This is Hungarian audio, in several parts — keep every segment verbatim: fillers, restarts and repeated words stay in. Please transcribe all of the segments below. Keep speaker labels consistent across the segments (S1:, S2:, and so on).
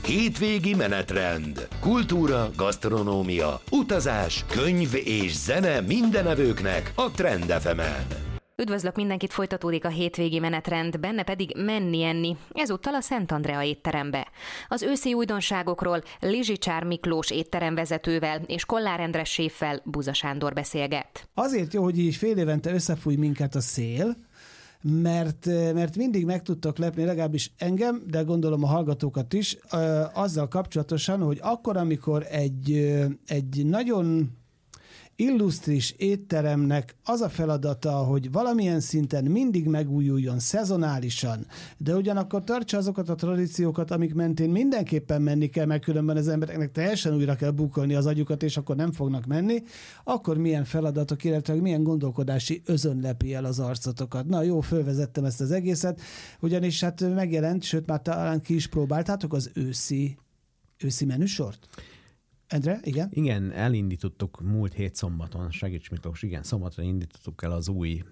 S1: Hétvégi menetrend. Kultúra, gasztronómia, utazás, könyv és zene mindenevőknek a Trend ef emen.
S2: Üdvözlök mindenkit, folytatódik a hétvégi menetrend, benne pedig menni enni, ezúttal a Szent Andrea étterembe. Az őszi újdonságokról Lizsicsár Miklós étteremvezetővel és Kollár Endre séffel Buza Sándor beszélget.
S3: Azért jó, hogy így fél évente összefúj minket a szél, mert, mert mindig meg tudtok lepni, legalábbis engem, de gondolom a hallgatókat is, azzal kapcsolatosan, hogy akkor, amikor egy, egy nagyon illusztris étteremnek az a feladata, hogy valamilyen szinten mindig megújuljon, szezonálisan, de ugyanakkor tartsa azokat a tradíciókat, amik mentén mindenképpen menni kell, mert különben az embereknek teljesen újra kell bukolni az agyukat, és akkor nem fognak menni, akkor milyen feladatok, illetve milyen gondolkodási özön lepi el az arcotokat. Na jó, fölvezettem ezt az egészet, ugyanis hát megjelent, sőt már talán ki is próbáltátok az őszi, őszi menüsort? Endre, igen?
S4: Igen, elindítottuk múlt hét szombaton, segíts Miklós, igen, szombatra indítottuk el az új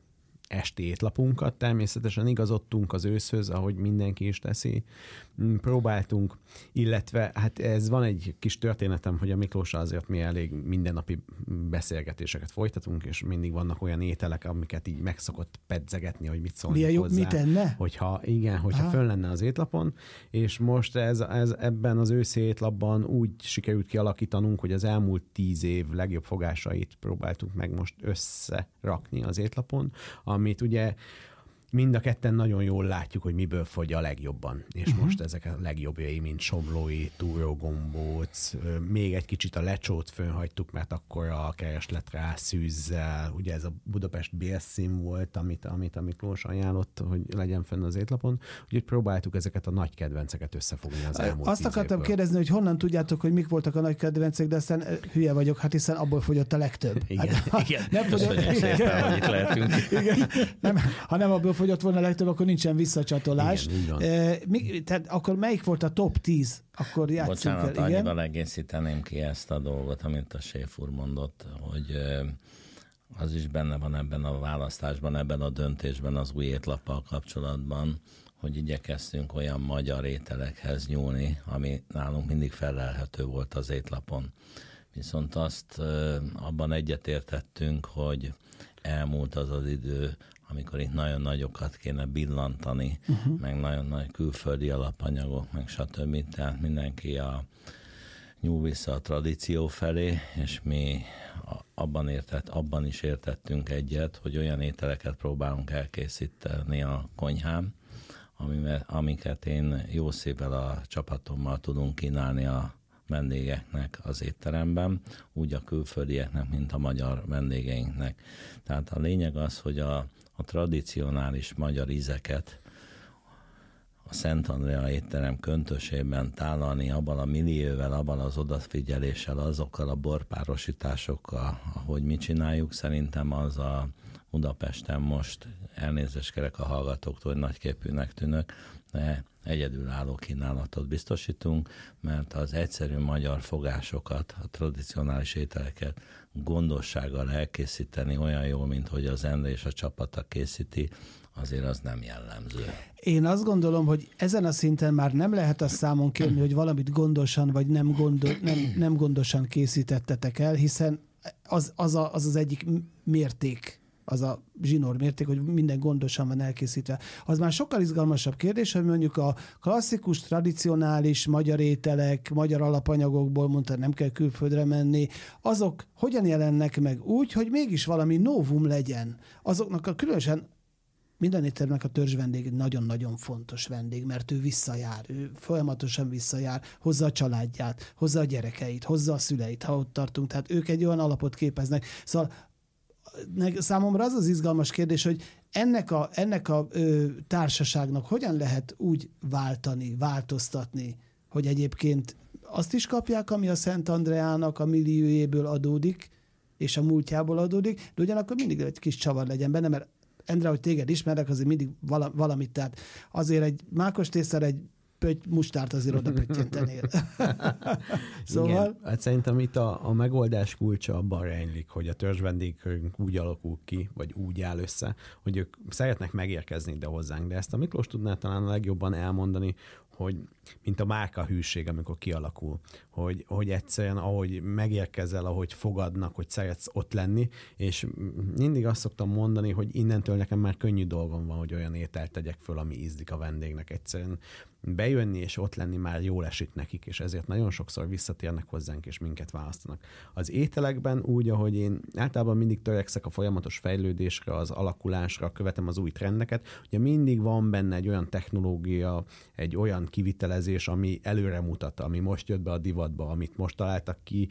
S4: esti étlapunkat, természetesen igazodtunk az őszhöz, ahogy mindenki is teszi, próbáltunk, illetve hát ez van egy kis történetem, hogy a Miklóssal azért mi elég mindennapi beszélgetéseket folytatunk, és mindig vannak olyan ételek, amiket így megszokott pedzegetni, hogy mit szólni
S3: milyen
S4: hozzá.
S3: Mit enne?
S4: Hogyha, igen, hogyha fönn lenne az étlapon, és most ez, ez ebben az őszi étlapban úgy sikerült kialakítanunk, hogy az elmúlt tíz év legjobb fogásait próbáltuk meg most összerakni az étlapon, amit ugye mind a ketten nagyon jól látjuk, hogy miből fogy a legjobban. És uh-huh. most ezek a legjobbjai, mint somlói, túrógombóc, még egy kicsit a lecsót fönhagytuk, mert akkor a kereslet rá szűzzel, ugye ez a Budapest bélszín volt, amit, amit a Miklós ajánlott, hogy legyen fenn az étlapon. Úgyhogy próbáltuk ezeket a nagy kedvenceket összefogni az elmúlt
S3: Azt akartam évből. kérdezni, hogy honnan tudjátok, hogy mik voltak a nagy kedvencek, de aztán hülye vagyok, hát hiszen abból fogyott a legtöbb.
S4: Igen,
S3: hát,
S4: igen.
S3: Nem fogyott,
S5: szépen, hogy itt lehetünk.
S3: Igen. Nem, ha nem abból fogyott volna a legtöbb, akkor nincsen visszacsatolás.
S4: Igen,
S3: e, mi, tehát akkor melyik volt a top tíz? Akkor játszunk
S5: Bocsánat,
S3: el.
S5: annyival egészíteném ki ezt a dolgot, amit a séf úr mondott, hogy az is benne van ebben a választásban, ebben a döntésben az új étlappal kapcsolatban, hogy igyekeztünk olyan magyar ételekhez nyúlni, ami nálunk mindig felelhető volt az étlapon. Viszont azt abban egyetértettünk, hogy elmúlt az az idő, amikor itt nagyon nagyokat kéne billantani, uh-huh. meg nagyon nagy külföldi alapanyagok, meg stb. Tehát mindenki a nyúl vissza a tradíció felé, és mi abban, értett, abban is értettünk egyet, hogy olyan ételeket próbálunk elkészíteni a konyhán, amiket én jó szívvel a csapatommal tudunk kínálni a vendégeknek az étteremben, úgy a külföldieknek, mint a magyar vendégeinknek. Tehát a lényeg az, hogy a, a tradicionális magyar ízeket a Szent Andrea étterem köntösében tálalni abban a millióvel, abban az odafigyeléssel, azokkal a borpárosításokkal, ahogy mi csináljuk, szerintem az a Budapesten most, elnézést kérek a hallgatóktól, hogy nagyképűnek tűnök, de egyedülálló kínálatot biztosítunk, mert az egyszerű magyar fogásokat, a tradicionális ételeket gondossággal elkészíteni olyan jól, mint hogy az Endre és a csapata készíti, azért az nem jellemző.
S3: Én azt gondolom, hogy ezen a szinten már nem lehet azt számon kérni, hogy valamit gondosan vagy nem, gondol, nem, nem gondosan készítettetek el, hiszen az az, a, az, az egyik mérték, az a zsinór mérték, hogy minden gondosan van elkészítve. Az már sokkal izgalmasabb kérdés, hogy mondjuk a klasszikus, tradicionális magyar ételek, magyar alapanyagokból, mondta, nem kell külföldre menni, azok hogyan jelennek meg úgy, hogy mégis valami novum legyen. Azoknak a különösen minden étteremnek a törzs vendég egy nagyon-nagyon fontos vendég, mert ő visszajár, ő folyamatosan visszajár, hozza a családját, hozza a gyerekeit, hozza a szüleit, ha ott tartunk, tehát ők egy olyan alapot képeznek. Szóval számomra az az izgalmas kérdés, hogy ennek a, ennek a ö, társaságnak hogyan lehet úgy váltani, változtatni, hogy egyébként azt is kapják, ami a Szent Andreának a milliójéből adódik, és a múltjából adódik, de ugyanakkor mindig egy kis csavar legyen benne, mert Endre, hogy téged ismerek, azért mindig vala, valamit, tehát azért egy mákos tésztára egy pötty mustárt azért oda pöttyentenél. Szóval...
S4: Igen, hát szerintem itt a, a megoldás kulcsa abban rejlik, hogy a törzsvendégkörünk úgy alakul ki, vagy úgy áll össze, hogy ők szeretnek megérkezni ide hozzánk, de ezt a Miklós tudná talán a legjobban elmondani, hogy mint a márka hűség, amikor kialakul, hogy, hogy egyszerűen ahogy megérkezel, ahogy fogadnak, hogy szeretsz ott lenni, és mindig azt szoktam mondani, hogy innentől nekem már könnyű dolgom van, hogy olyan ételt tegyek föl, ami ízlik a vendégnek. Egyszerűen bejönni és ott lenni már jól esik nekik, és ezért nagyon sokszor visszatérnek hozzánk, és minket választanak. Az ételekben úgy, ahogy én általában mindig törekszek a folyamatos fejlődésre, az alakulásra, követem az új trendeket, ugye mindig van benne egy olyan technológia, egy olyan kivitelezés, ami előre mutat, ami most jött be a divatba, amit most találtak ki.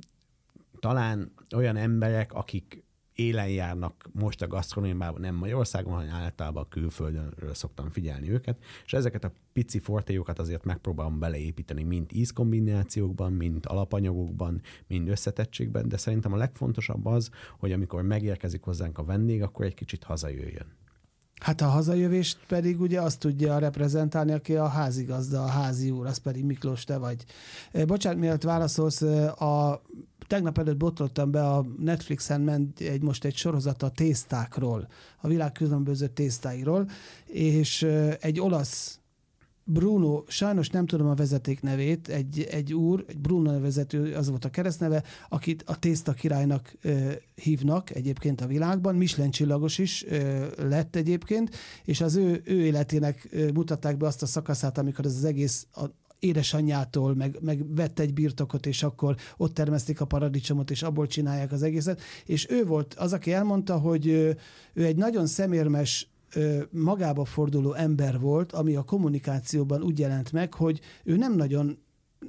S4: Talán olyan emberek, akik élen járnak most a gasztronómiában, nem Magyarországon, hanem általában külföldönről szoktam figyelni őket, és ezeket a pici fortéjukat azért megpróbálom beleépíteni mind ízkombinációkban, mind alapanyagokban, mind összetettségben, de szerintem a legfontosabb az, hogy amikor megérkezik hozzánk a vendég, akkor egy kicsit hazajöjjön.
S3: Hát a hazajövést pedig ugye azt tudja reprezentálni, aki a házigazda, a házi úr, az pedig Miklós, te vagy. Bocsánat, mielőtt válaszolsz, a tegnap előtt botlottam be, a Netflixen ment egy, most egy sorozat a tésztákról, a világ különböző tésztáiról, és egy olasz Bruno, sajnos nem tudom a vezeték nevét, egy, egy úr, egy Bruno nevezető, az volt a keresztneve, akit a tészta királynak ö, hívnak egyébként a világban, Michelin csillagos is ö, lett egyébként, és az ő, ő életének ö, mutatták be azt a szakaszát, amikor ez az egész a, édesanyjától, meg, meg vett egy birtokot, és akkor ott termesztik a paradicsomot, és abból csinálják az egészet. És ő volt az, aki elmondta, hogy ő egy nagyon szemérmes, magába forduló ember volt, ami a kommunikációban úgy jelent meg, hogy ő nem nagyon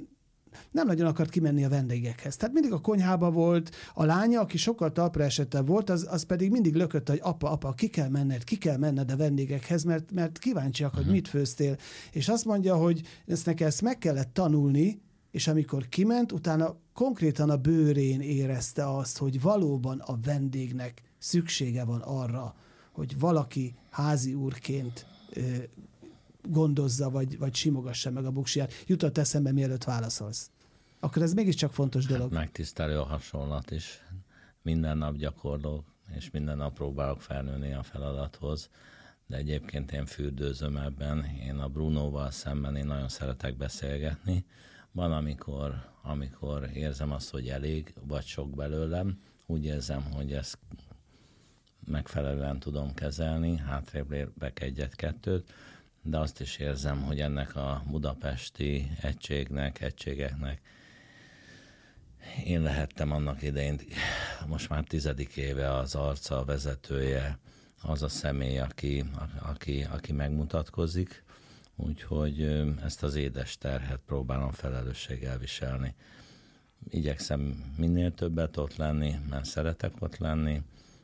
S3: nem nagyon akart kimenni a vendégekhez. Tehát mindig a konyhába volt, a lánya, aki sokkal talpra esettebb volt, az, az pedig mindig lökött, hogy apa, apa, ki kell menned, ki kell menned a vendégekhez, mert, mert kíváncsiak, uh-huh. hogy mit főztél. És azt mondja, hogy ezt neki ezt meg kellett tanulni, és amikor kiment, utána konkrétan a bőrén érezte azt, hogy valóban a vendégnek szüksége van arra, hogy valaki házi úrként ö, gondozza, vagy, vagy simogassa meg a buksiját. Jutott eszembe, mielőtt válaszolsz. Akkor ez mégiscsak fontos dolog.
S5: Hát megtisztelő a hasonlat is. Minden nap gyakorlok, és minden nap próbálok felnőni a feladathoz, de egyébként én fürdőzöm ebben. Én a Brunoval szemben én nagyon szeretek beszélgetni. Van, amikor, amikor érzem azt, hogy elég, vagy sok belőlem. Úgy érzem, hogy ezt megfelelően tudom kezelni, hátrébb lépek egyet-kettőt, de azt is érzem, hogy ennek a budapesti egységnek, egységeknek én lehettem annak idején, most már tizedik éve az arca, a vezetője, az a személy, aki, aki, aki megmutatkozik, úgyhogy ezt az édes terhet próbálom felelősséggel viselni. Igyekszem minél többet ott lenni, mert szeretek ott lenni.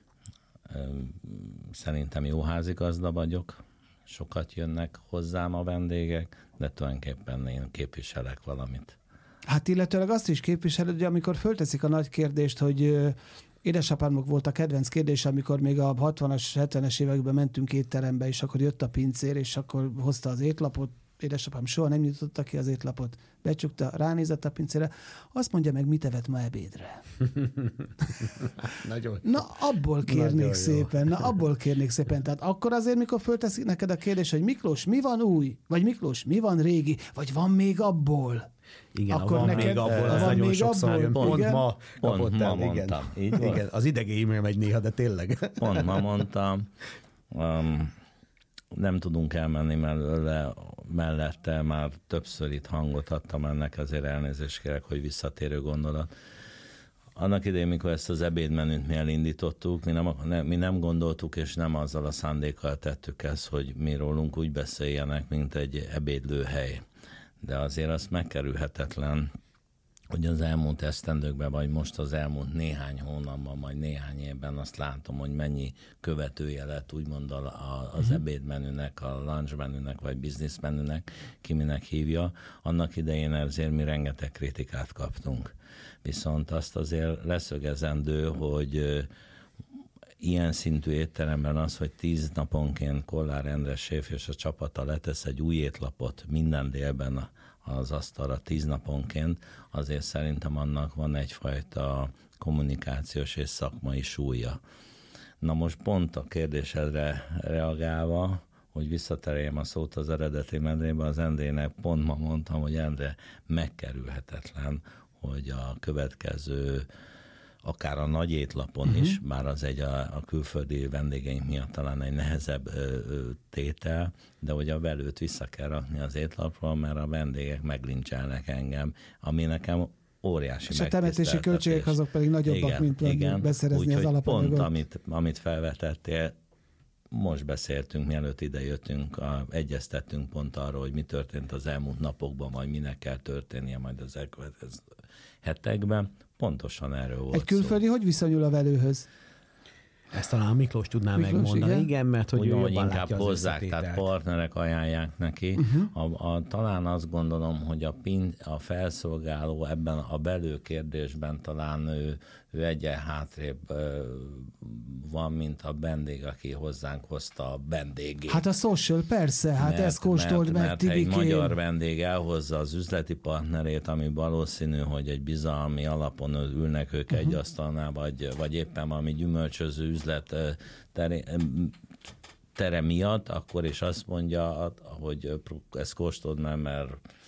S5: Szerintem jó házigazda vagyok, sokat jönnek hozzám a vendégek, de tulajdonképpen én képviselek valamit.
S3: Hát illetőleg azt is képviseled, hogy amikor fölteszik a nagy kérdést, hogy édesapámnak volt a kedvenc kérdés, amikor még a hatvanas, hetvenes években mentünk étterembe, és akkor jött a pincér, és akkor hozta az étlapot, édesapám soha nem nyitotta ki az étlapot, becsukta, ránézett a pincére, azt mondja meg, mit evett ma ebédre.
S4: Nagyon
S3: Na, abból kérnék
S4: Nagyon
S3: szépen, na, abból kérnék szépen. Tehát akkor azért, mikor fölteszik neked a kérdés, hogy Miklós, mi van új? Vagy Miklós, mi van régi? Vagy van még abból?
S4: Igen,
S3: akkor
S4: van
S3: neked,
S4: még abból, az
S3: van
S4: nagyon
S3: még
S4: sokszor
S3: abból,
S4: jön. Pont
S3: igen?
S4: ma
S5: Pont
S4: kapott
S5: ma
S4: el,
S5: mondtam.
S4: Igen.
S5: Így
S4: Igen, az idegi e-mail megy néha, de tényleg.
S5: Pont ma mondtam. Um, nem tudunk elmenni mellőle, mellette, már többször itt hangot adtam ennek, azért elnézést kérek, hogy visszatérő gondolat. Annak idején, mikor ezt az ebédmenüt mi elindítottuk, mi nem, ne, mi nem gondoltuk, és nem azzal a szándékkal tettük ezt, hogy mi rólunk úgy beszéljenek, mint egy ebédlőhely. De azért az megkerülhetetlen, hogy az elmúlt esztendőkben, vagy most az elmúlt néhány hónapban, vagy néhány évben azt látom, hogy mennyi követője lett úgymond a, a, az uh-huh. ebédmenünek, a lunchmenünek, vagy businessmenünek, ki minek hívja. Annak idején azért mi rengeteg kritikát kaptunk. Viszont azt azért leszögezendő, hogy ilyen szintű étteremben az, hogy tíz naponként Kollár Endre séf és a csapata letesz egy új étlapot minden délben az asztalra tíz naponként, azért szerintem annak van egyfajta kommunikációs és szakmai súlya. Na most pont a kérdésedre reagálva, hogy visszatereljem a szót az eredeti mendrébe, az Endrének pont ma mondtam, hogy Endre, megkerülhetetlen, hogy a következő, akár a nagy étlapon uh-huh. is, bár az egy a, a külföldi vendégeink miatt talán egy nehezebb ö, ö, tétel, de hogy a velőt vissza kell rakni az étlapról, mert a vendégek meglincselnek engem, ami nekem óriási
S3: és a temetési költségek azok pedig nagyobbak, igen, mint igen, beszerezni
S5: úgy,
S3: az alapanyagot.
S5: Pont, amit, amit felvetettél, most beszéltünk, mielőtt ide jöttünk, a, egyeztettünk pont arról, hogy mi történt az elmúlt napokban, vagy minek kell történnie majd az elkövetkező hetekben. Pontosan erről volt
S3: Egy külföldi
S5: szó.
S3: Hogy viszonyul a velőhöz?
S4: Ezt talán Miklós tudná Miklós, megmondani, igen, igen mert hogy,
S5: hogy
S4: ő
S5: hogy
S4: jobban
S5: inkább
S4: látja az
S5: hozzák, tehát partnerek ajánlják neki. Uh-huh. A, a, talán azt gondolom, hogy a, pin, a felszolgáló ebben a belő kérdésben talán ő, ő egyen hátrébb van, mint a vendég, aki hozzánk hozta a vendégét.
S3: Hát a social, persze, hát
S5: mert,
S3: ezt kóstold
S5: mert,
S3: meg,
S5: mert
S3: Tibikén.
S5: egy magyar vendég elhozza az üzleti partnerét, ami valószínű, hogy egy bizalmi alapon ülnek ők uh-huh. egy asztalnál, vagy, vagy éppen valami gyümölcsöző üzlet tere, tere miatt, akkor is azt mondja, hogy ezt kóstold meg, mert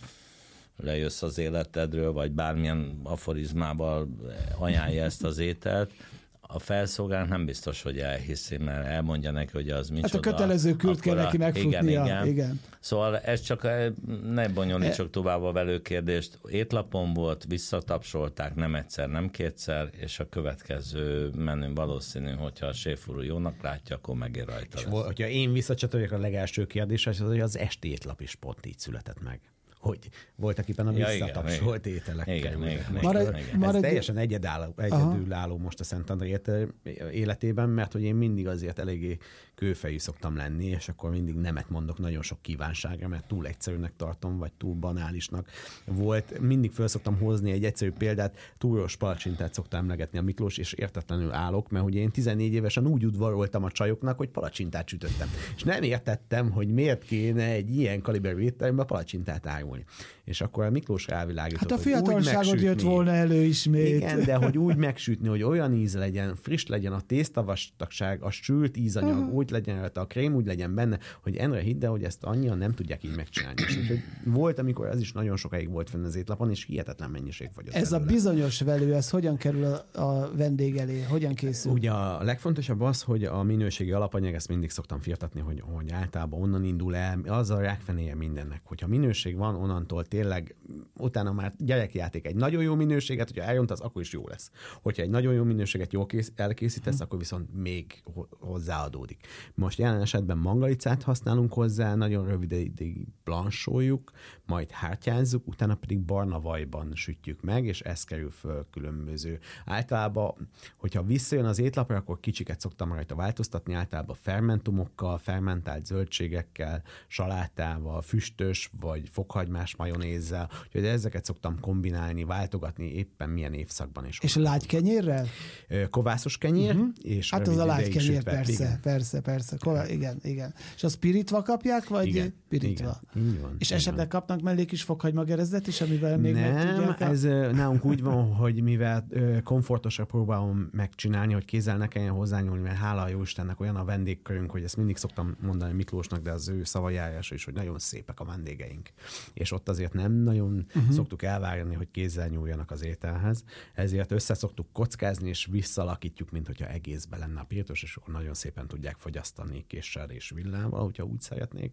S5: lejössz az életedről, vagy bármilyen aforizmával ajánlja ezt az ételt. A felszolgáló nem biztos, hogy elhiszi, mert elmondja neki, hogy az micsoda.
S3: Hát a kötelező kürt kell neki megfutnia.
S5: Igen, igen.
S3: igen.
S5: Szóval ez csak, ne bonyolítsuk tovább a velő kérdést. Étlapon volt, visszatapsolták nem egyszer, nem kétszer, és a következő menün valószínű, hogyha a séfúr jónak látja, akkor megér rajta.
S4: És hogyha én visszacsatoljak a legelső kérdéshez, az, hogy az esti étlap is pont így született meg. Hogy voltak éppen a visszatapsolt ja, ételek.
S5: Igen, igen, igen,
S3: Marad,
S5: igen, igen.
S4: Ez
S3: marad,
S4: teljesen egyedülálló, egyedülálló most a Szentandré életében, mert hogy én mindig azért eléggé kőfejű szoktam lenni, és akkor mindig nemet mondok nagyon sok kívánságra, mert túl egyszerűnek tartom, vagy túl banálisnak. Volt, mindig föl szoktam hozni egy egyszerű példát, túros palacsintát szoktam emlegetni a Miklós, és értetlenül állok, mert ugye én tizennégy évesen úgy udvaroltam a csajoknak, hogy palacsintát sütöttem. És nem értettem, hogy miért kéne egy ilyen kaliberű étterembe palacsintát árulni. És akkor a Miklós rávilágított,
S3: hát a fiatalságot jött volna elő ismét.
S4: Igen, de hogy úgy megsütni, hogy olyan íz legyen, friss legyen a tésztavastagság, a sült ízanyag, uh-huh. úgy legyen rajta, a krém úgy legyen benne, hogy Endre hidd el, hogy ezt annyian nem tudják így megcsinálni. És úgyhogy volt, amikor ez is nagyon sokáig volt fenn az étlapon, és hihetetlen mennyiség fogyott
S3: Ez belőle. A bizonyos velő, ez hogyan kerül a, a vendég elé? Hogyan készül?
S4: Ugye a legfontosabb az, hogy a minőségi alapanyag, ezt mindig szoktam firtatni, hogy, hogy általában onnan indul el, az a rákfenéje mindennek. Hogyha minőség van, onnantól tényleg utána már gyerekjáték egy nagyon jó minőséget, hogyha elrontasz, akkor is jó lesz. Hogyha egy nagyon jó minőséget jól kész, elkészítesz, akkor viszont még hozzáadódik. Most jelen esetben mangalicát használunk hozzá, nagyon rövid ideig blancsoljuk, majd hártyázzuk, utána pedig barna vajban sütjük meg, és ez kerül föl különböző. Általában, hogyha visszajön az étlapra, akkor kicsiket szoktam rajta változtatni, általában fermentumokkal, fermentált zöldségekkel, salátával, füstös vagy fokhagymás majonézzel, úgyhogy ezeket szoktam kombinálni, váltogatni éppen milyen évszakban is.
S3: És lágykenyérrel?
S4: Kovászos kenyér, uh-huh. és
S3: hát az a lágykenyér, persze,
S4: igen.
S3: persze, persze, Ková, igen, igen. És a spiritva kapják, vagy
S4: igen,
S3: piritva?
S4: Igen, így van.
S3: És
S4: így
S3: esetleg
S4: van.
S3: kapnak mellé kis fokhagymagyerezdet is, amivel még
S4: nem,
S3: meg tudják?
S4: Nem, ez nálunk úgy van, hogy mivel komfortosra próbálom megcsinálni, hogy kézzel ne kelljen hozzányúlni, mert hála a Jóistennek olyan a vendégkörünk, hogy ezt mindig szoktam mondani Miklósnak, de az ő szavajárása is, hogy nagyon szépek a vendégeink. És ott azért nem nagyon uh-huh. szoktuk elvárni, hogy kézzel nyúljanak az ételhez, ezért össze szoktuk kockázni, és visszalakítjuk, mint hogyha egészben lenne a pirtos, és akkor nagyon szépen tudják fogyasztani késsel és villával, hogyha úgy szeretnék.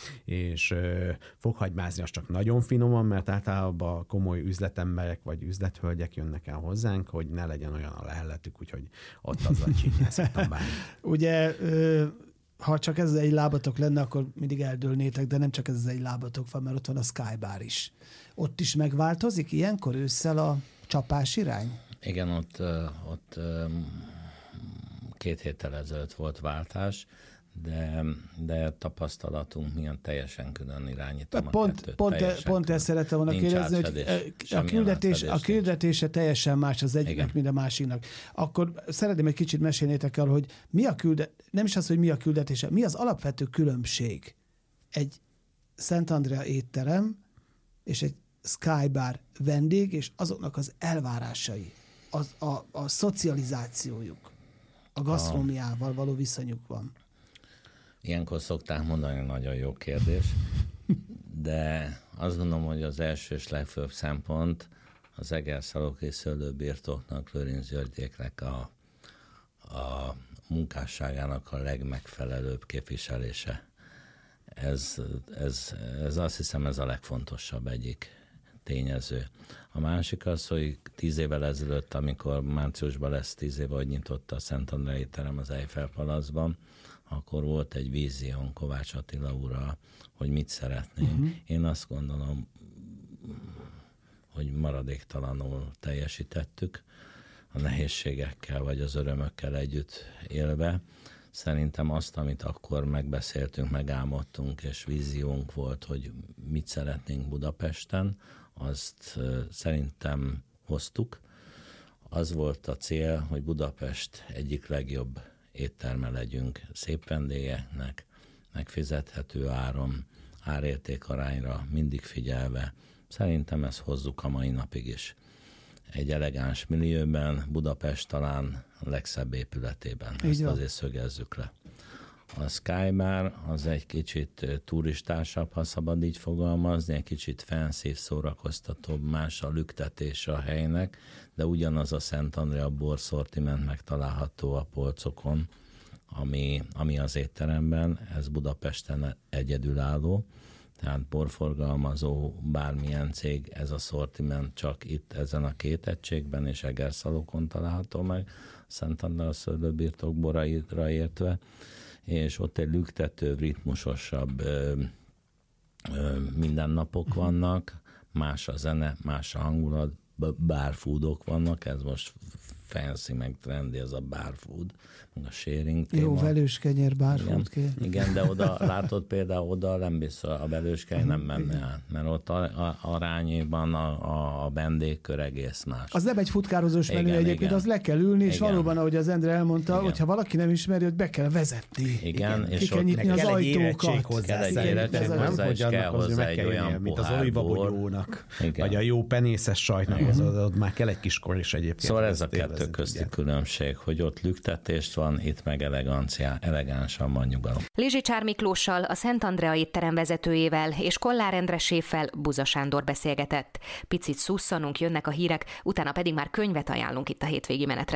S4: És ö, fokhagymázni az csak nagyon finoman, mert általában komoly üzletemberek vagy üzlethölgyek jönnek el hozzánk, hogy ne legyen olyan a lehelletük, úgyhogy ott azzal csinyászottam bánni.
S3: Ugye ö, ha csak ez egy lábatok lenne, akkor mindig eldőlnétek, de nem csak ez egy lábatok van, mert ott van a Sky Bar is. Ott is megváltozik ilyenkor ősszel a csapás irány?
S5: Igen, ott, ott két héttel ezelőtt volt váltás, de, de tapasztalatunk milyen teljesen külön irányítom
S3: pont,
S5: a kettőt.
S3: Pont, e, pont ezt szerettem volna kérdezni, hogy a, küldetés, a küldetése teljesen más az egyiknek, igen. mint a másiknak. Akkor szeretném egy kicsit mesélnétek el, hogy mi a küldetés, nem is az, hogy mi a küldetése, mi az alapvető különbség egy Szentandrea étterem és egy Sky Bar vendég, és azoknak az elvárásai, az, a, a szocializációjuk, a gasztronómiával való viszonyuk van.
S5: Ilyenkor szokták mondani, nagyon jó kérdés, de azt gondolom, hogy az első és legfőbb szempont az Egerszalóki szőlőbirtoknak, Lőrinc Györgyéknek a, a munkásságának a legmegfelelőbb képviselése. Ez, ez, ez azt hiszem, ez a legfontosabb egyik tényező. A másik az, hogy tíz évvel ezelőtt, amikor márciusban lesz tíz éve, hogy nyitotta a Szentandrea étterem az Eiffel Palacban, akkor volt egy vízión Kovács Attila úrral, hogy mit szeretnénk. Uh-huh. Én azt gondolom, hogy maradéktalanul teljesítettük, a nehézségekkel vagy az örömökkel együtt élve. Szerintem azt, amit akkor megbeszéltünk, megálmodtunk, és víziónk volt, hogy mit szeretnénk Budapesten, azt szerintem hoztuk. Az volt a cél, hogy Budapest egyik legjobb étterme legyünk szép vendégeknek, megfizethető áron, árértékarányra mindig figyelve. Szerintem ezt hozzuk a mai napig is. Egy elegáns millióben, Budapest talán a legszebb épületében. Így ezt van. Azért szögezzük le. A Sky Bar az egy kicsit turistásabb, ha szabad így fogalmazni, egy kicsit fancy, szórakoztatóbb, más a lüktetése a helynek, de ugyanaz a Szentandrea borszortiment megtalálható a polcokon, ami, ami az étteremben, ez Budapesten egyedülálló, tehát borforgalmazó, bármilyen cég, ez a szortiment csak itt ezen a két egységben és Egerszalókon található meg, Szentandrea szőlőbirtok boraira értve, és ott egy lüktetőbb, ritmusosabb ö, ö, mindennapok vannak, más a zene, más a hangulat, bárfoodok vannak, ez most fancy, meg trendi, ez a bárfood, meg a sharing téma.
S3: Jó, velőskenyér, bárfood kér.
S5: Igen, de oda, látod például, oda nem biztos, a velőskenyér nem menne át, mert ott a, a, arányban a, a vendégkör egész más.
S3: Az nem egy futkározós menü egyébként, igen. Az le kell ülni, és igen. Valóban, ahogy az Endre elmondta, igen. Hogyha valaki nem ismeri, hogy be kell vezetni.
S5: Igen, igen.
S3: És ki kell nyitni az ajtókat.
S5: Kell egy érettség hozzá, és kell hozzá egy olyan
S4: mint az olibabogyónak, vagy a jó penészes sajtnak, az, ott már kell egy kis kor is egyébként.
S5: Szóval ez a kettő közti különbség, hogy ott lüktetést van, itt meg elegancia, elegánsan van nyugalom.
S2: Lizsicsár Miklóssal, a Szentandrea étterem vezetőjével és Kollár Endre séffel Buza Sándor beszélgetett. Picit szusszanunk, jönnek a hírek, utána pedig már könyvet ajánlunk itt a hétvégi menetre.